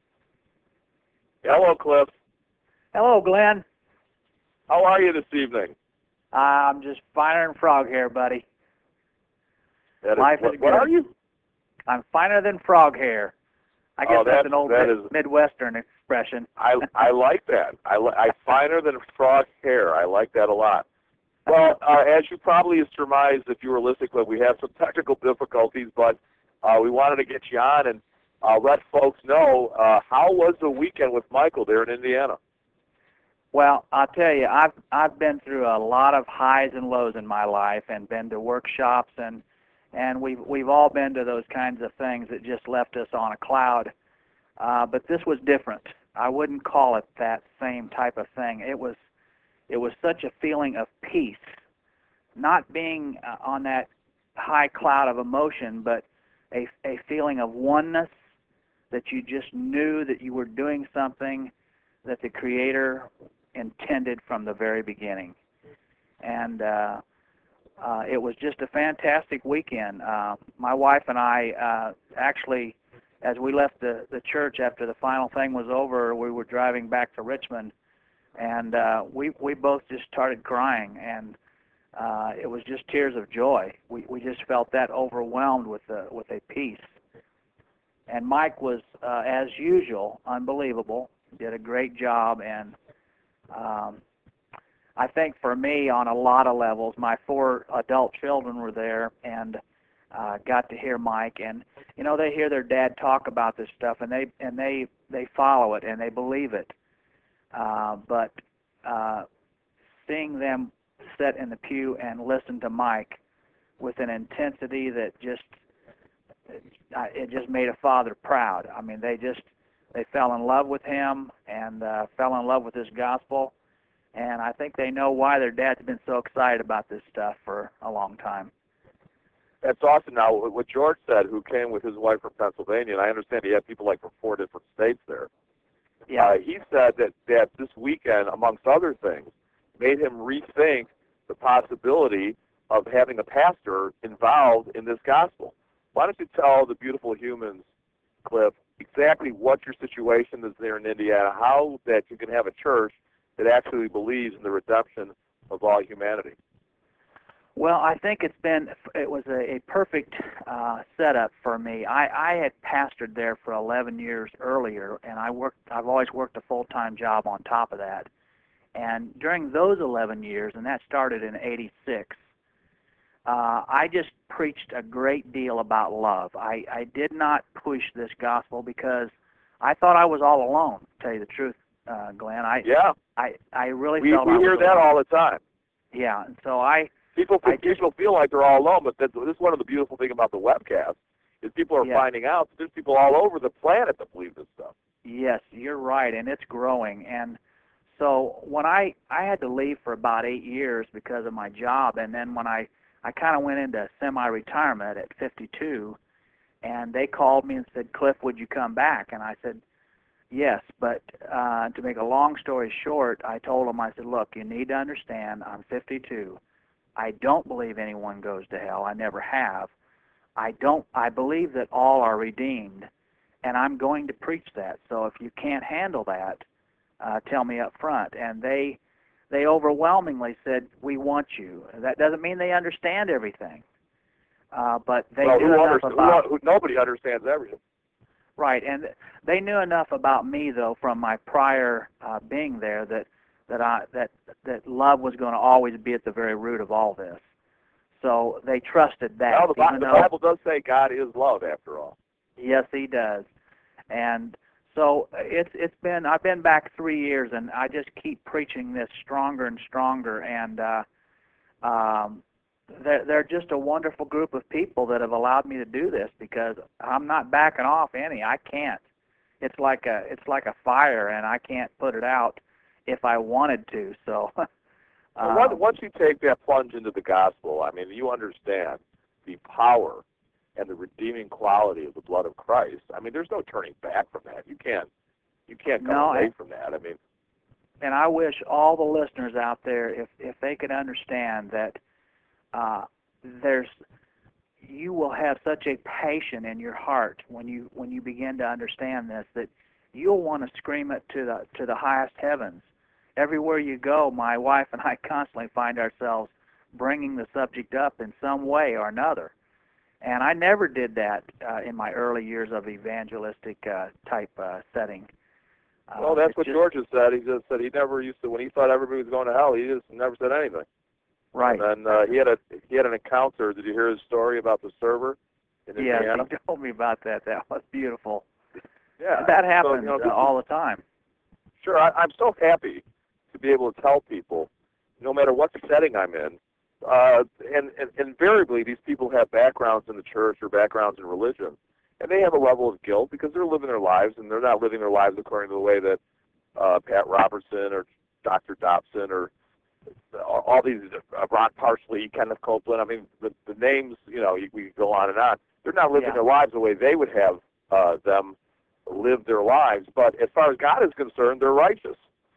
Hello, Cliff. Hello, Glenn. How are you this evening? I'm just finer than frog hair, buddy. That is, Life what, is what good. are you? I'm finer than frog hair. I guess Oh, that's, that's- an old that mid- is- Midwestern expression. I I like that. I, li- I finer than frog hair. I like that a lot. Well, uh, as you probably surmised if you were listening, Cliff, we have some technical difficulties, but uh, we wanted to get you on and uh, let folks know uh, how was the weekend with Michael there in Indiana. Well, I'll tell you, I've I've been through a lot of highs and lows in my life, and been to workshops, and and we've we've all been to those kinds of things that just left us on a cloud. Uh, but this was different. I wouldn't call it that same type of thing. It was it was such a feeling of peace, not being uh, on that high cloud of emotion, but a a feeling of oneness, that you just knew that you were doing something that the Creator intended from the very beginning. And uh, uh, it was just a fantastic weekend. Uh, my wife and I uh, actually, as we left the, the church after the final thing was over, we were driving back to Richmond, and uh, we, we both just started crying, and uh, it was just tears of joy. We, we just felt that overwhelmed with, a, with a peace. And Mike was, uh, as usual, unbelievable. Did a great job, and um, I think for me, on a lot of levels, my four adult children were there, and uh, got to hear Mike. And you know, they hear their dad talk about this stuff, and they and they they follow it and they believe it. Uh, but uh, seeing them sit in the pew and listen to Mike with an intensity that just it, it just made a father proud. I mean, they just they fell in love with him and uh, fell in love with this gospel, and I think they know why their dad's been so excited about this stuff for a long time. That's awesome. Now, what George said, who came with his wife from Pennsylvania, and I understand he had people like from four different states there. Yeah. Uh, he said that, that this weekend, amongst other things, made him rethink the possibility of having a pastor involved in this gospel. Why don't you tell the beautiful humans, Cliff, exactly what your situation is there in Indiana, how that you can have a church that actually believes in the redemption of all humanity? Well, I think it's been, it was a, a perfect uh, setup for me. I, I had pastored there for eleven years earlier, and I worked, I've always worked a full-time job on top of that. And during those eleven years, and that started in eighty-six, uh, I just preached a great deal about love. I, I did not push this gospel because I thought I was all alone, to tell you the truth, uh, Glenn. I, yeah. I, I really we, felt we I was hear that alone. all the time. Yeah, and so I... People, I people just, feel like they're all alone, but this is one of the beautiful things about the webcast, is people are yeah. finding out that there's people all over the planet that believe this stuff. Yes, you're right, and it's growing. And so when I, I had to leave for about eight years because of my job, and then when I, I kind of went into semi-retirement at fifty-two, and they called me and said, Cliff, would you come back? And I said, yes, but uh, to make a long story short, I told them, I said, look, you need to understand, I'm fifty-two. I don't believe anyone goes to hell. I never have. I don't. I believe that all are redeemed, and I'm going to preach that. So if you can't handle that, uh, tell me up front. And they, they overwhelmingly said, we want you. That doesn't mean they understand everything, uh, but they well, knew who enough underst- about. who, who, nobody understands everything. Right, and they knew enough about me though from my prior uh, being there that. that I that that love was going to always be at the very root of all this. So they trusted that. Well, the, Bi- even the though, Bible does say God is love, after all. Yes, He does. And so it's it's been I've been back three years, and I just keep preaching this stronger and stronger. And uh, um, they're they're just a wonderful group of people that have allowed me to do this because I'm not backing off any. I can't. It's like a it's like a fire, and I can't put it out if I wanted to. So um, well, once you take that plunge into the gospel, I mean, you understand the power and the redeeming quality of the blood of Christ. I mean, there's no turning back from that. You can't you can't come no, away I, from that. I mean, and I wish all the listeners out there, if if they could understand that uh, there's you will have such a passion in your heart when you when you begin to understand this that you'll want to scream it to the to the highest heavens. Everywhere you go, my wife and I constantly find ourselves bringing the subject up in some way or another. And I never did that uh, in my early years of evangelistic uh, type uh, setting. Uh, well, that's what just, George has said. He just said he never used to, when he thought everybody was going to hell, he just never said anything. Right. And then uh, he had a he had an encounter. Did you hear his story about the server in Indiana? Yes, he told me about that. That was beautiful. Yeah, that happens so, you know, uh, all the time. Sure, I, I'm so happy to be able to tell people, no matter what setting I'm in, uh, and, and invariably these people have backgrounds in the church or backgrounds in religion, and they have a level of guilt because they're living their lives, and they're not living their lives according to the way that uh, Pat Robertson or Doctor Dobson or all these, uh, Ron Parsley, Kenneth Copeland, I mean, the, the names, you know, we could go on and on. They're not living Yeah. their lives the way they would have uh, them live their lives, but as far as God is concerned, they're righteous.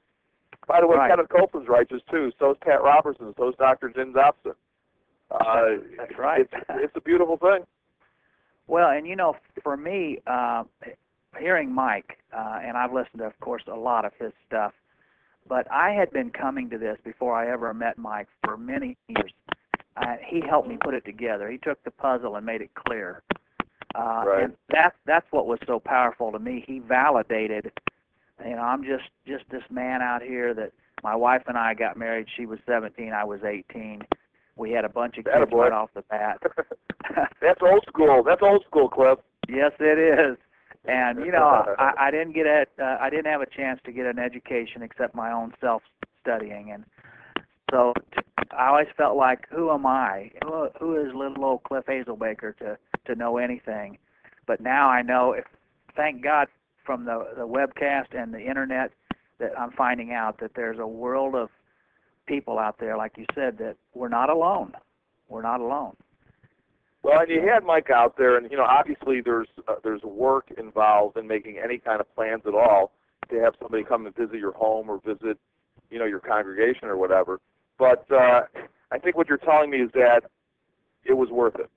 By the way, Right. Kenneth Copeland's righteous too. So is Pat Robertson. So is Doctor Jim Dobson. Uh, That's right. It's, it's a beautiful thing. Well, and you know, for me, uh, hearing Mike, uh, and I've listened to, of course, a lot of his stuff, but I had been coming to this before I ever met Mike for many years. Uh, he helped me put it together. He took the puzzle and made it clear. Uh, Right. And that's that's what was so powerful to me. He validated. You know, I'm just just this man out here that my wife and I got married. She was seventeen, I was eighteen. We had a bunch of kids Attaboy. right off the bat. That's old school. That's old school, Cliff. Yes, it is. And you know, I, I didn't get a, uh, I didn't have a chance to get an education except my own self studying, and so to, I always felt like, who am I? Who, who is little old Cliff Hazelbaker to to know anything? But now I know. If thank God from the the webcast and the internet that I'm finding out that there's a world of people out there, like you said, that we're not alone. We're not alone. Well, and you had Mike out there, and you know, obviously there's uh, there's work involved in making any kind of plans at all to have somebody come and visit your home or visit, you know, your congregation or whatever. But uh, I think what you're telling me is that it was worth it.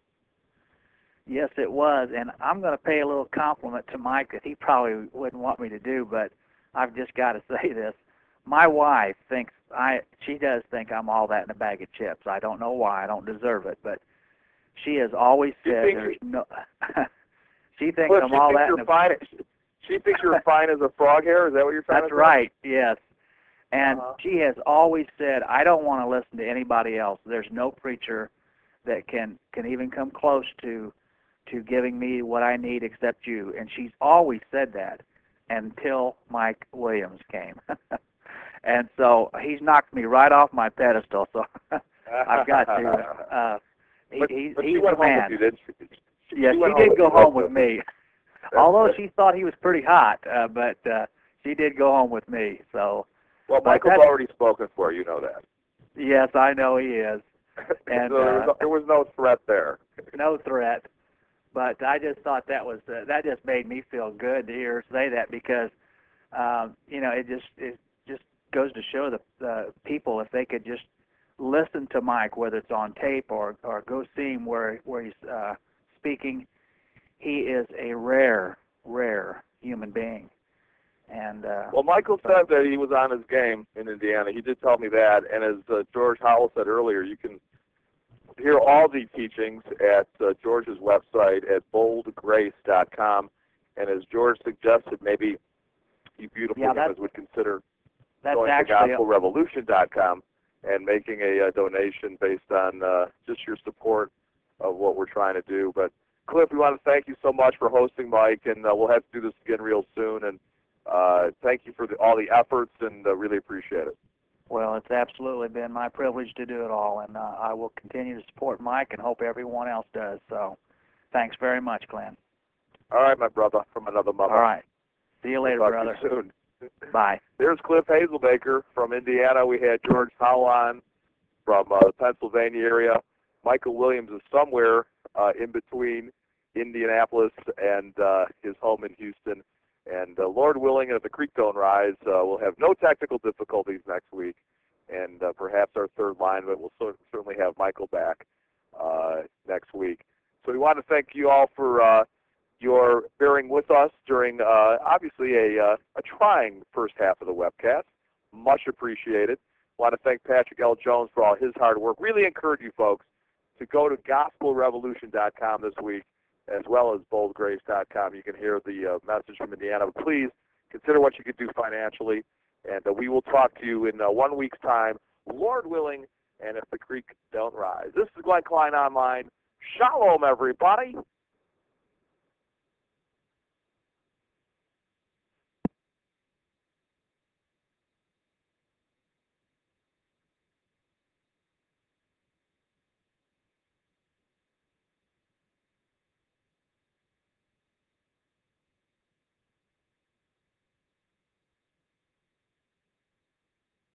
Yes, it was, and I'm going to pay a little compliment to Mike that he probably wouldn't want me to do, but I've just got to say this. My wife thinks I she does think I'm all that in a bag of chips. I don't know why. I don't deserve it, but she has always said there's no. She thinks Cliff, I'm she all thinks that. You're in a, fine. She thinks you're fine as a frog hair. Is that what you're trying That's to say? right. Yes, and Uh-huh. she has always said I don't want to listen to anybody else. There's no preacher that can can even come close to to giving me what I need except you. And she's always said that until Mike Williams came. And so he's knocked me right off my pedestal. So I've got to. Uh, he, but, he, but he's she went the home man. with you, didn't she? She, Yeah, she, she went did home go with home you. with me. Although she thought he was pretty hot, uh, but uh, she did go home with me. So. Well, but Michael's that's- already spoken for you. know that. Yes, I know he is. And so there was, uh, no, there was no threat there. No threat. But I just thought that was uh, that just made me feel good to hear her say that, because um, you know it just it just goes to show the the people, if they could just listen to Mike, whether it's on tape or or go see him where where he's uh, speaking, he is a rare rare human being. And uh, Well, Michael so, said that he was on his game in Indiana. He did tell me that. And as uh, George Howell said earlier, you can hear all the teachings at uh, George's website at bold grace dot com. And as George suggested, maybe you beautiful Yeah, humans would consider that's going to actually gospel revolution dot com and making a, uh donation based on uh, just your support of what we're trying to do. But, Cliff, we want to thank you so much for hosting Mike, and uh, we'll have to do this again real soon. And uh, thank you for the, all the efforts, and uh, really appreciate it. Well, it's absolutely been my privilege to do it all, and uh, I will continue to support Mike and hope everyone else does. So thanks very much, Glenn. All right, my brother, from another mother. All right. See you later, Talk brother. To you soon. Bye. There's Cliff Hazelbaker from Indiana. We had George Howell on from uh, the Pennsylvania area. Michael Williams is somewhere uh, in between Indianapolis and uh, his home in Houston. And uh, Lord willing, if the creek don't rise, uh, we'll have no technical difficulties next week. And uh, perhaps our third lineman will cer- certainly have Michael back uh, next week. So we want to thank you all for uh, your bearing with us during uh, obviously a, uh, a trying first half of the webcast. Much appreciated. I want to thank Patrick L. Jones for all his hard work. Really encourage you folks to go to gospel revolution dot com this week, as well as bold grace dot com. You can hear the uh, message from Indiana. But please consider what you could do financially, and uh, we will talk to you in uh, one week's time, Lord willing, and if the creek don't rise. This is Glenn Klein Online. Shalom, everybody.